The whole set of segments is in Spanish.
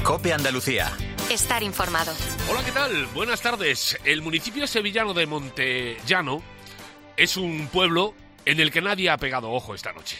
COPE Andalucía. Estar informado. Hola, ¿qué tal? Buenas tardes. El municipio sevillano de Montellano es un pueblo en el que nadie ha pegado ojo esta noche.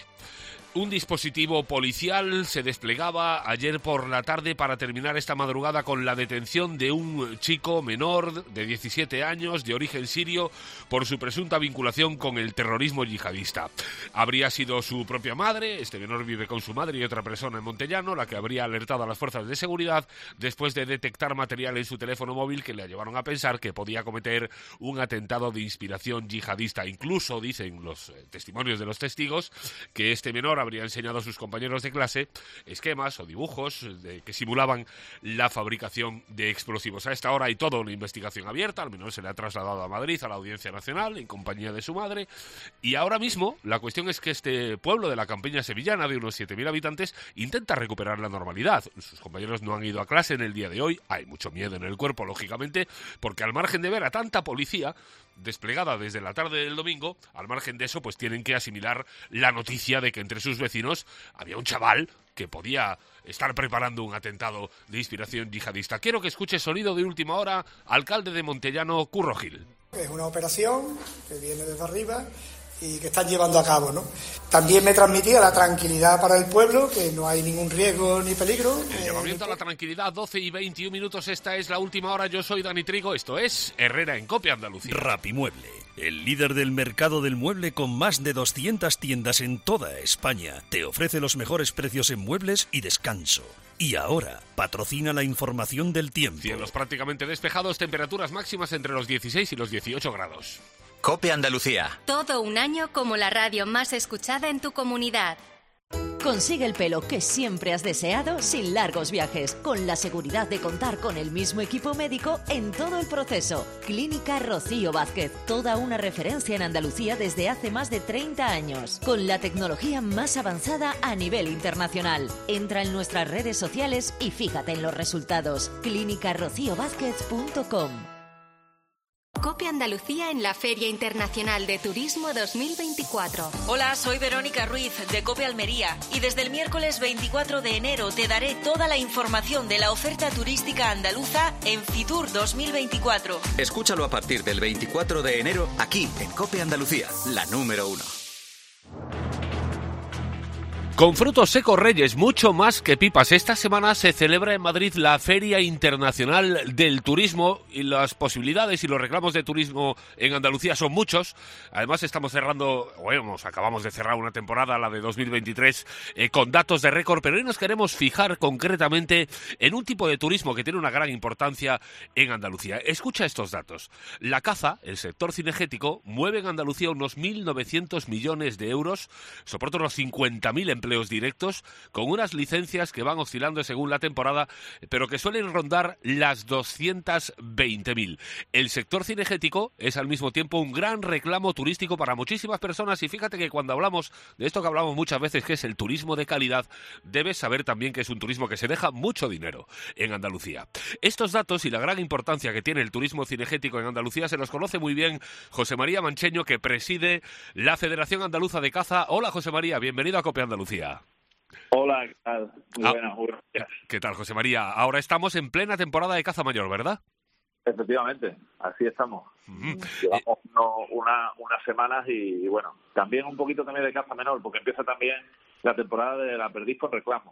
Un dispositivo policial se desplegaba ayer por la tarde para terminar esta madrugada con la detención de un chico menor de 17 años de origen sirio por su presunta vinculación con el terrorismo yihadista. Habría sido su propia madre, este menor vive con su madre y otra persona en Montellano, la que habría alertado a las fuerzas de seguridad después de detectar material en su teléfono móvil que le llevaron a pensar que podía cometer un atentado de inspiración yihadista. Incluso dicen los testimonios de los testigos que este menor habría enseñado a sus compañeros de clase esquemas o dibujos que simulaban la fabricación de explosivos. A esta hora hay toda una investigación abierta, al menos se le ha trasladado a Madrid, a la Audiencia Nacional, en compañía de su madre, y ahora mismo la cuestión es que este pueblo de la campiña sevillana, de unos 7.000 habitantes, intenta recuperar la normalidad. Sus compañeros no han ido a clase en el día de hoy, hay mucho miedo en el cuerpo, lógicamente, porque al margen de ver a tanta policía desplegada desde la tarde del domingo, al margen de eso, pues tienen que asimilar la noticia de que entre sus vecinos había un chaval que podía estar preparando un atentado de inspiración yihadista. Quiero que escuche sonido de última hora, alcalde de Montellano, Curro Gil. Es una operación que viene desde arriba y que están llevando a cabo, ¿no? También me transmitía la tranquilidad para el pueblo, que no hay ningún riesgo ni peligro. El llamamiento a la tranquilidad, 12:21, esta es la última hora. Yo soy Dani Trigo, esto es Herrera en COPE Andalucía. Rapimueble, el líder del mercado del mueble con más de 200 tiendas en toda España, te ofrece los mejores precios en muebles y descanso. Y ahora, patrocina la información del tiempo. Cielos prácticamente despejados, temperaturas máximas entre los 16 y los 18 grados. COPE Andalucía. Todo un año como la radio más escuchada en tu comunidad. Consigue el pelo que siempre has deseado sin largos viajes, con la seguridad de contar con el mismo equipo médico en todo el proceso. Clínica Rocío Vázquez, toda una referencia en Andalucía desde hace más de 30 años, con la tecnología más avanzada a nivel internacional. Entra en nuestras redes sociales y fíjate en los resultados. clínicarrociovázquez.com. COPE Andalucía en la Feria Internacional de Turismo 2024. Hola, soy Verónica Ruiz de COPE Almería y desde el miércoles 24 de enero te daré toda la información de la oferta turística andaluza en Fitur 2024. Escúchalo a partir del 24 de enero aquí en COPE Andalucía, la número 1. Con frutos secos Reyes, mucho más que pipas. Esta semana se celebra en Madrid la Feria Internacional del Turismo y las posibilidades y los reclamos de turismo en Andalucía son muchos. Además estamos acabamos de cerrar una temporada, la de 2023, con datos de récord, pero hoy nos queremos fijar concretamente en un tipo de turismo que tiene una gran importancia en Andalucía. Escucha estos datos. La caza, el sector cinegético, mueve en Andalucía unos 1.900 millones de euros, soporta unos 50.000 empleos directos, con unas licencias que van oscilando según la temporada, pero que suelen rondar las 220.000. El sector cinegético es al mismo tiempo un gran reclamo turístico para muchísimas personas, y fíjate que cuando hablamos de esto que hablamos muchas veces, que es el turismo de calidad, debes saber también que es un turismo que se deja mucho dinero en Andalucía. Estos datos y la gran importancia que tiene el turismo cinegético en Andalucía se los conoce muy bien José María Mancheño, que preside la Federación Andaluza de Caza. Hola, José María, bienvenido a COPE Andalucía. Hola, ¿qué tal? Muy buenas. ¿Qué tal, José María? Ahora estamos en plena temporada de caza mayor, ¿verdad? Efectivamente, así estamos. Uh-huh. Llevamos unas semanas y bueno, también un poquito también de caza menor, porque empieza también la temporada de la perdiz con reclamo.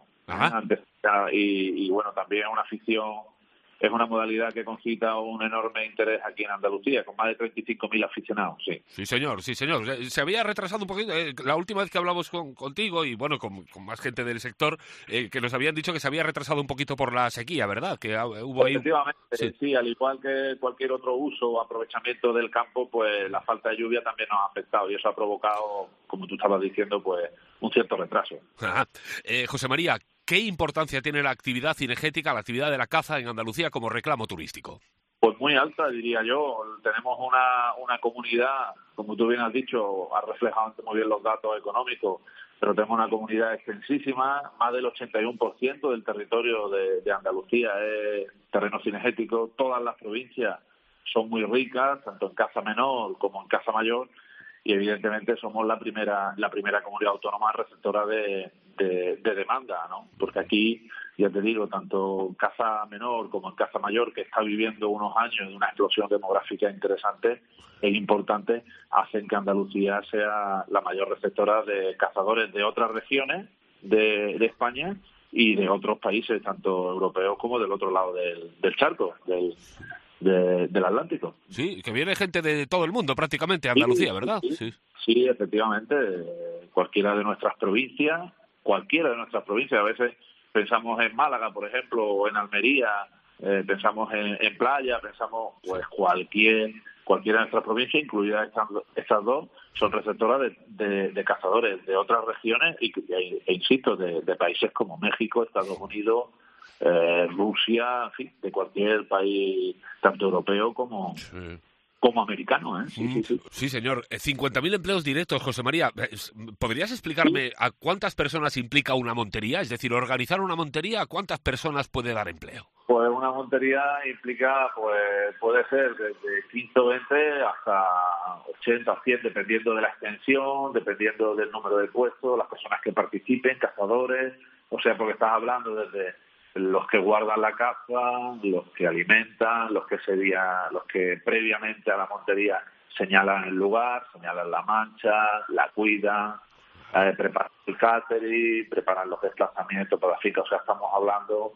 Y bueno, también una afición. Es una modalidad que concita un enorme interés aquí en Andalucía, con más de 35.000 aficionados, sí. Sí, señor. Se había retrasado un poquito. La última vez que hablamos contigo y, bueno, con más gente del sector, que nos habían dicho que se había retrasado un poquito por la sequía, ¿verdad? Que hubo ahí... Efectivamente, sí, al igual que cualquier otro uso o aprovechamiento del campo, pues la falta de lluvia también nos ha afectado y eso ha provocado, como tú estabas diciendo, pues un cierto retraso. José María, ¿qué importancia tiene la actividad cinegética, la actividad de la caza en Andalucía como reclamo turístico? Pues muy alta, diría yo. Tenemos una comunidad, como tú bien has dicho, has reflejado muy bien los datos económicos, pero tenemos una comunidad extensísima. Más del 81% del territorio de Andalucía es terreno cinegético. Todas las provincias son muy ricas, tanto en caza menor como en caza mayor, y evidentemente somos la primera comunidad autónoma receptora de demanda, ¿no? Porque aquí ya te digo, tanto en Caza Menor como en Caza Mayor, que está viviendo unos años de una explosión demográfica interesante e importante, hacen que Andalucía sea la mayor receptora de cazadores de otras regiones de España y de otros países, tanto europeos como del otro lado del charco, del Atlántico. Sí, que viene gente de todo el mundo prácticamente a Andalucía, ¿verdad? Sí, efectivamente, cualquiera de nuestras provincias, a veces pensamos en Málaga, por ejemplo, o en Almería, pensamos en playa, pensamos, pues cualquiera de nuestras provincias, incluidas estas dos, son receptoras de cazadores de otras regiones e insisto, de países como México, Estados Unidos, Rusia, en fin, de cualquier país, tanto europeo como americano, ¿eh? Sí, señor. 50.000 empleos directos, José María. ¿Podrías explicarme a cuántas personas implica una montería? Es decir, organizar una montería, ¿a cuántas personas puede dar empleo? Pues una montería implica, pues puede ser desde 15 o 20 hasta 80 o 100, dependiendo de la extensión, dependiendo del número de puestos, las personas que participen, cazadores, o sea, porque estás hablando desde los que guardan la caza, los que alimentan, los que previamente a la montería señalan el lugar, señalan la mancha, la cuidan, preparan el catering, preparan los desplazamientos para la finca. O sea, estamos hablando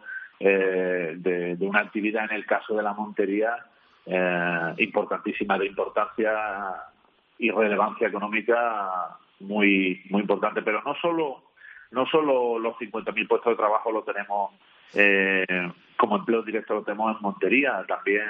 de una actividad, en el caso de la montería, importantísima, de importancia y relevancia económica muy muy importante. Pero no solo los 50.000 puestos de trabajo lo tenemos como empleo directo, lo tenemos en montería. También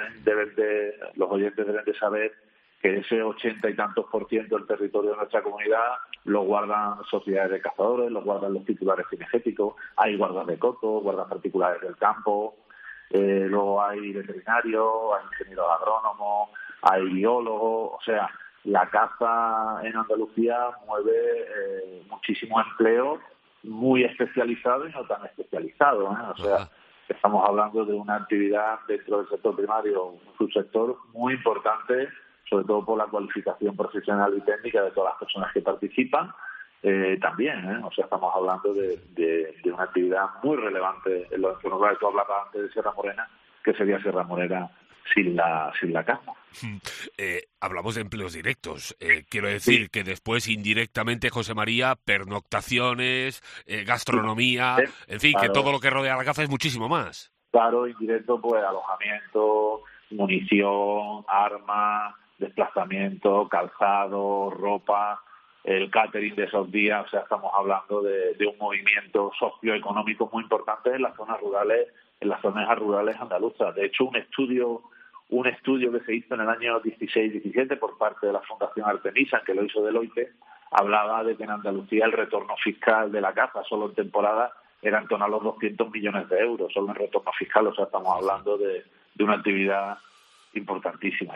los oyentes deben de saber que ese 80 y tantos % del territorio de nuestra comunidad lo guardan sociedades de cazadores, lo guardan los titulares cinegéticos, hay guardas de coto, guardas particulares del campo, luego hay veterinarios, hay ingenieros agrónomos, hay biólogos. O sea, la caza en Andalucía mueve muchísimo empleo, muy especializado y no tan especializado, ¿eh? O sea, estamos hablando de una actividad dentro del sector primario, un subsector muy importante, sobre todo por la cualificación profesional y técnica de todas las personas que participan, también, ¿eh? O sea, estamos hablando de una actividad muy relevante en los entornos rurales. Tú hablabas antes de Sierra Morena, que sería Sierra Morena sin la caza. Hablamos de empleos directos. Quiero decir que después, indirectamente, José María, pernoctaciones, gastronomía, en fin, claro, que todo lo que rodea la caza es muchísimo más. Claro, indirecto, pues alojamiento, munición, armas, desplazamiento, calzado, ropa, el catering de esos días. O sea, estamos hablando de un movimiento socioeconómico muy importante en las zonas rurales, en las zonas rurales andaluzas. De hecho, un estudio que se hizo en el año 16-17 por parte de la Fundación Artemisa, que lo hizo Deloitte, hablaba de que en Andalucía el retorno fiscal de la caza solo en temporada era en torno a los 200 millones de euros, solo en retorno fiscal. O sea, estamos hablando de una actividad importantísima.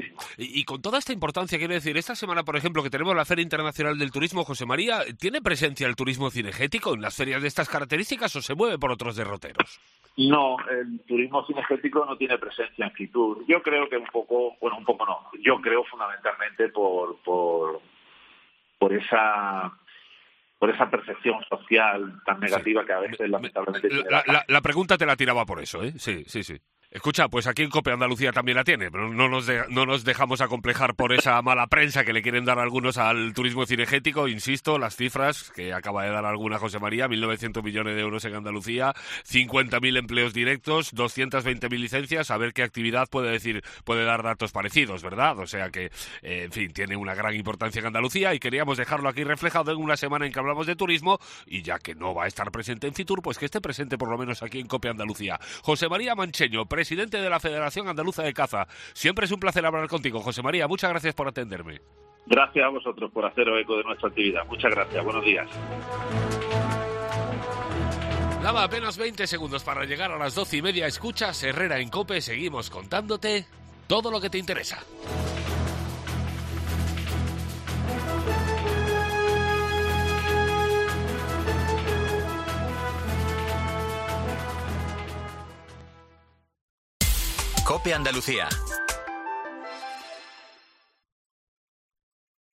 Y con toda esta importancia, quiero decir, esta semana, por ejemplo, que tenemos la Feria Internacional del Turismo, José María, ¿tiene presencia el turismo cinegético en las ferias de estas características o se mueve por otros derroteros? No, el turismo cinegético no tiene presencia en Fitur. Yo creo que un poco no. Yo creo fundamentalmente por esa percepción social tan negativa que a veces lamentablemente tiene la pregunta te la tiraba por eso, ¿eh? Sí. Escucha, pues aquí en COPE Andalucía también la tiene, pero no nos dejamos acomplejar por esa mala prensa que le quieren dar algunos al turismo cinegético. Insisto, las cifras que acaba de dar alguna José María: 1.900 millones de euros en Andalucía, 50.000 empleos directos, 220.000 licencias. A ver qué actividad puede dar datos parecidos, ¿verdad? O sea que, en fin, tiene una gran importancia en Andalucía y queríamos dejarlo aquí reflejado en una semana en que hablamos de turismo, y ya que no va a estar presente en Fitur, pues que esté presente por lo menos aquí en COPE Andalucía. José María Mancheño, presidente de la Federación Andaluza de Caza. Siempre es un placer hablar contigo, José María. Muchas gracias por atenderme. Gracias a vosotros por haceros eco de nuestra actividad. Muchas gracias. Buenos días. Nada, apenas 20 segundos para llegar a las 12:30. Escuchas Herrera en COPE. Seguimos contándote todo lo que te interesa. COPE Andalucía.